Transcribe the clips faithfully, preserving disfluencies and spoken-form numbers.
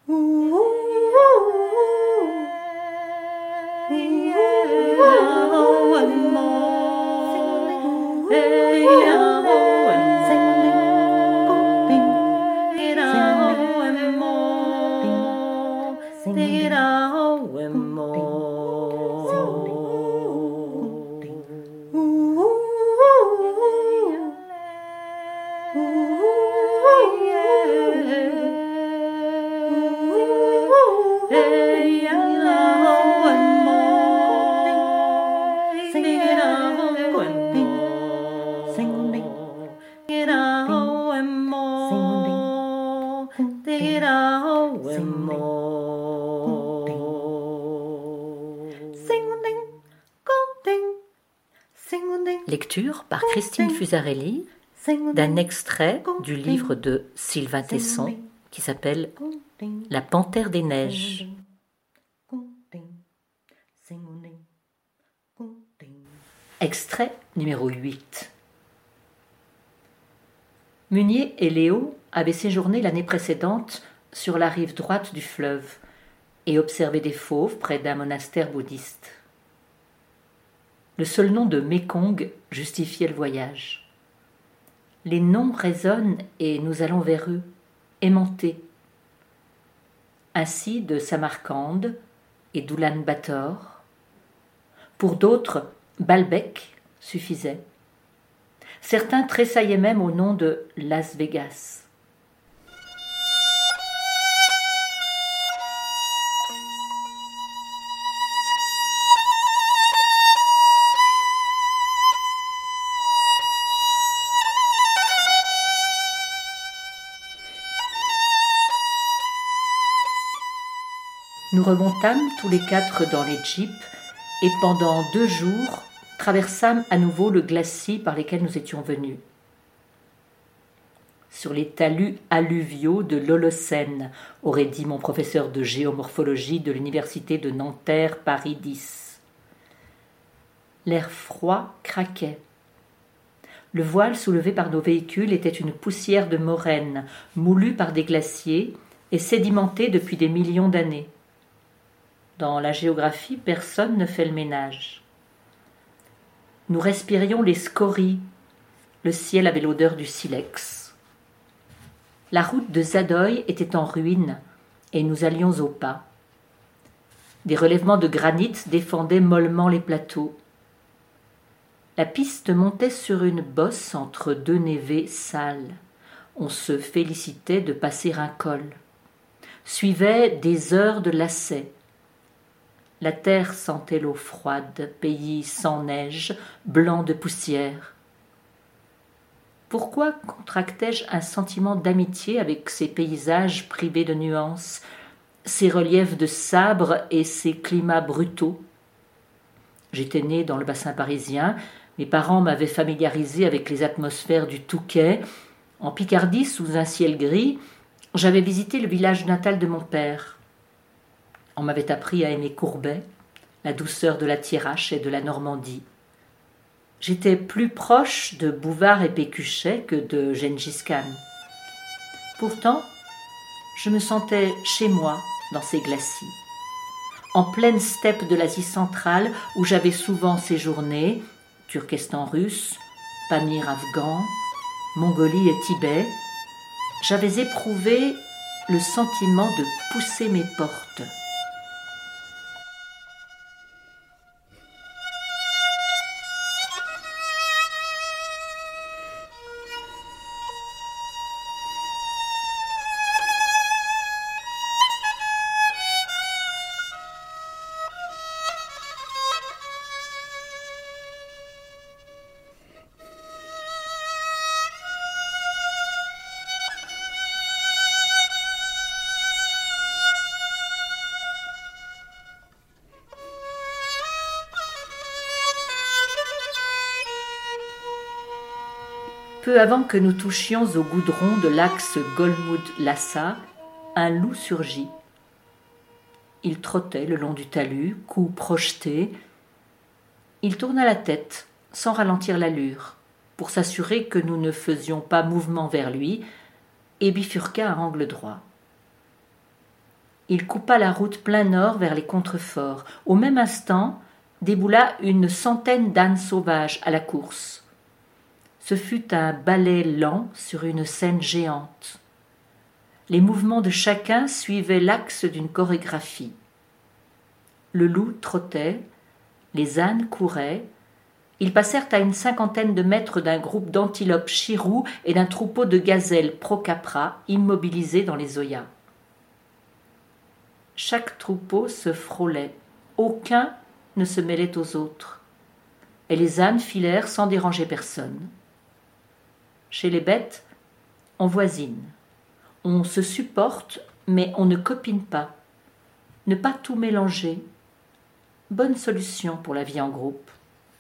Lecture par Christine Fusarelli d'un extrait du livre de Sylvain Tesson qui s'appelle La Panthère des Neiges. Extrait numéro huit. Munier et Léo avaient séjourné l'année précédente sur la rive droite du fleuve et observé des fauves près d'un monastère bouddhiste. Le seul nom de Mékong justifiait le voyage. Les noms résonnent et nous allons vers eux, aimantés. Ainsi de Samarcande et d'Oulan-Bator. Pour d'autres, Baalbek suffisait. Certains tressaillaient même au nom de Las Vegas. Nous remontâmes tous les quatre dans les jeeps et pendant deux jours traversâmes à nouveau le glacis par lesquels nous étions venus. Sur les talus alluviaux de l'Holocène, aurait dit mon professeur de géomorphologie de l'université de Nanterre Paris dix. L'air froid craquait. Le voile soulevé par nos véhicules était une poussière de moraine, moulue par des glaciers et sédimentée depuis des millions d'années. Dans la géographie, personne ne fait le ménage. Nous respirions les scories. Le ciel avait l'odeur du silex. La route de Zadoï était en ruine et nous allions au pas. Des relèvements de granit défendaient mollement les plateaux. La piste montait sur une bosse entre deux névés sales. On se félicitait de passer un col. Suivaient des heures de lacets. La terre sentait l'eau froide, pays sans neige, blanc de poussière. Pourquoi contractais-je un sentiment d'amitié avec ces paysages privés de nuances, ces reliefs de sabre et ces climats brutaux? J'étais né dans le bassin parisien, mes parents m'avaient familiarisé avec les atmosphères du Touquet. En Picardie, sous un ciel gris, j'avais visité le village natal de mon père. On m'avait appris à aimer Courbet, la douceur de la Thiérache et de la Normandie. J'étais plus proche de Bouvard et Pécuchet que de Gengis Khan. Pourtant, je me sentais chez moi dans ces glacis. En pleine steppe de l'Asie centrale où j'avais souvent séjourné, Turkestan russe, Pamir afghan, Mongolie et Tibet, j'avais éprouvé le sentiment de pousser mes portes. Peu avant que nous touchions au goudron de l'axe Golmud-Lhassa, un loup surgit. Il trottait le long du talus, cou projeté. Il tourna la tête, sans ralentir l'allure, pour s'assurer que nous ne faisions pas mouvement vers lui, et bifurqua à angle droit. Il coupa la route plein nord vers les contreforts. Au même instant, déboula une centaine d'ânes sauvages à la course. Ce fut un ballet lent sur une scène géante. Les mouvements de chacun suivaient l'axe d'une chorégraphie. Le loup trottait, les ânes couraient. Ils passèrent à une cinquantaine de mètres d'un groupe d'antilopes chirous et d'un troupeau de gazelles procapra immobilisés dans les oyas. Chaque troupeau se frôlait. Aucun ne se mêlait aux autres. Et les ânes filèrent sans déranger personne. Chez les bêtes, on voisine. On se supporte, mais on ne copine pas. Ne pas tout mélanger. Bonne solution pour la vie en groupe.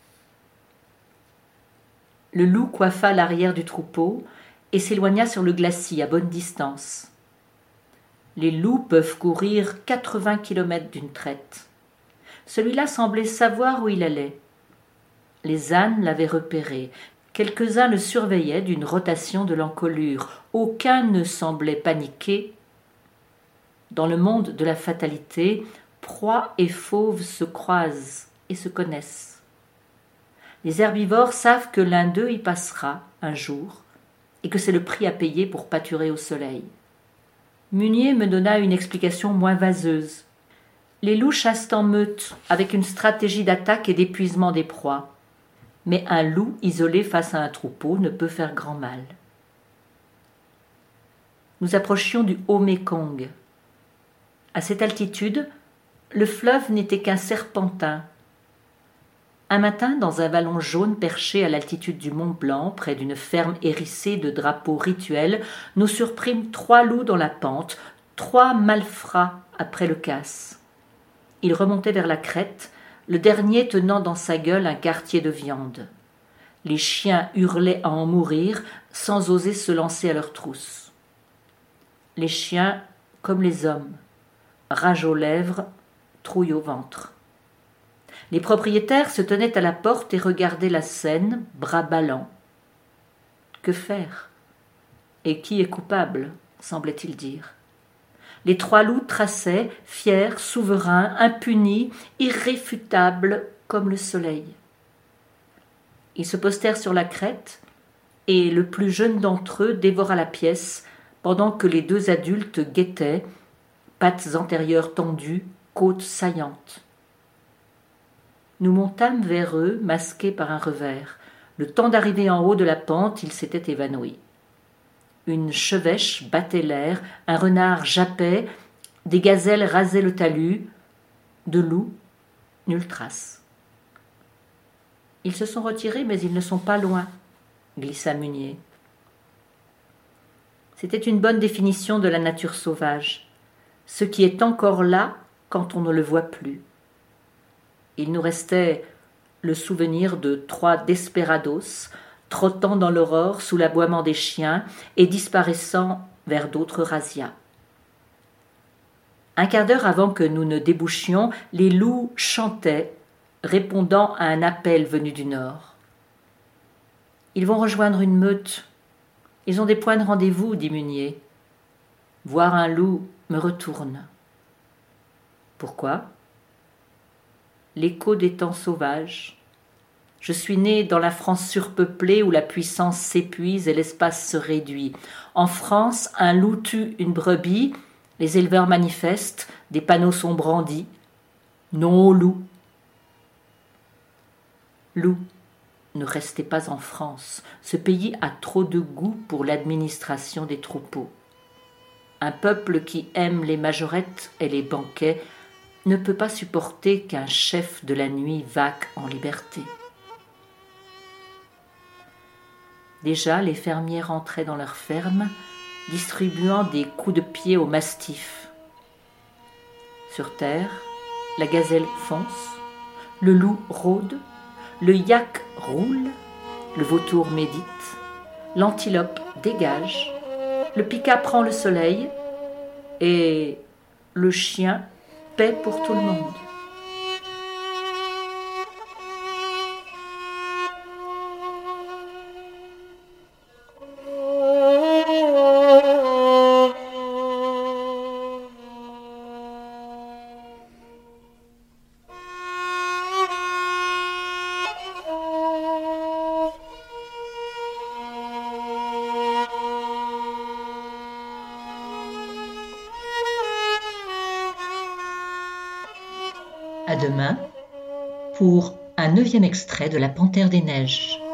Le loup coiffa l'arrière du troupeau et s'éloigna sur le glacis à bonne distance. Les loups peuvent courir quatre-vingts kilomètres d'une traite. Celui-là semblait savoir où il allait. Les ânes l'avaient repéré. Quelques-uns le surveillaient d'une rotation de l'encolure. Aucun ne semblait paniquer. Dans le monde de la fatalité, proie et fauve se croisent et se connaissent. Les herbivores savent que l'un d'eux y passera un jour et que c'est le prix à payer pour pâturer au soleil. Munier me donna une explication moins vaseuse. Les loups chassent en meute avec une stratégie d'attaque et d'épuisement des proies. Mais un loup isolé face à un troupeau ne peut faire grand mal. Nous approchions du haut Mékong. À cette altitude, le fleuve n'était qu'un serpentin. Un matin, dans un vallon jaune perché à l'altitude du Mont Blanc, près d'une ferme hérissée de drapeaux rituels, nous surprîmes trois loups dans la pente, trois malfrats après le casse. Ils remontaient vers la crête, le dernier tenant dans sa gueule un quartier de viande. Les chiens hurlaient à en mourir, sans oser se lancer à leur trousse. Les chiens, comme les hommes, rage aux lèvres, trouille au ventre. Les propriétaires se tenaient à la porte et regardaient la scène, bras ballants. Que faire? Et qui est coupable, semblait-il dire. Les trois loups traçaient, fiers, souverains, impunis, irréfutables comme le soleil. Ils se postèrent sur la crête, et le plus jeune d'entre eux dévora la pièce, pendant que les deux adultes guettaient, pattes antérieures tendues, côtes saillantes. Nous montâmes vers eux, masqués par un revers. Le temps d'arriver en haut de la pente, ils s'étaient évanouis. Une chevêche battait l'air, un renard jappait, des gazelles rasaient le talus. De loups, nulle trace. Ils se sont retirés, mais ils ne sont pas loin, glissa Munier. C'était une bonne définition de la nature sauvage. Ce qui est encore là quand on ne le voit plus. Il nous restait le souvenir de trois desperados trottant dans l'aurore sous l'aboiement des chiens et disparaissant vers d'autres razzias. Un quart d'heure avant que nous ne débouchions, les loups chantaient, répondant à un appel venu du nord. « Ils vont rejoindre une meute. Ils ont des points de rendez-vous, dit Munier. Voir un loup me retourne. » Pourquoi ? L'écho des temps sauvages. Je suis né dans la France surpeuplée où la puissance s'épuise et l'espace se réduit. En France, un loup tue une brebis, les éleveurs manifestent, des panneaux sont brandis. Non au loup. Loup, ne restez pas en France. Ce pays a trop de goût pour l'administration des troupeaux. Un peuple qui aime les majorettes et les banquets ne peut pas supporter qu'un chef de la nuit vaque en liberté. Déjà, les fermiers rentraient dans leurs fermes, distribuant des coups de pied aux mastifs. Sur terre, la gazelle fonce, le loup rôde, le yak roule, le vautour médite, l'antilope dégage, le pica prend le soleil et le chien paie pour tout le monde. demain pour un neuvième extrait de La Panthère des Neiges.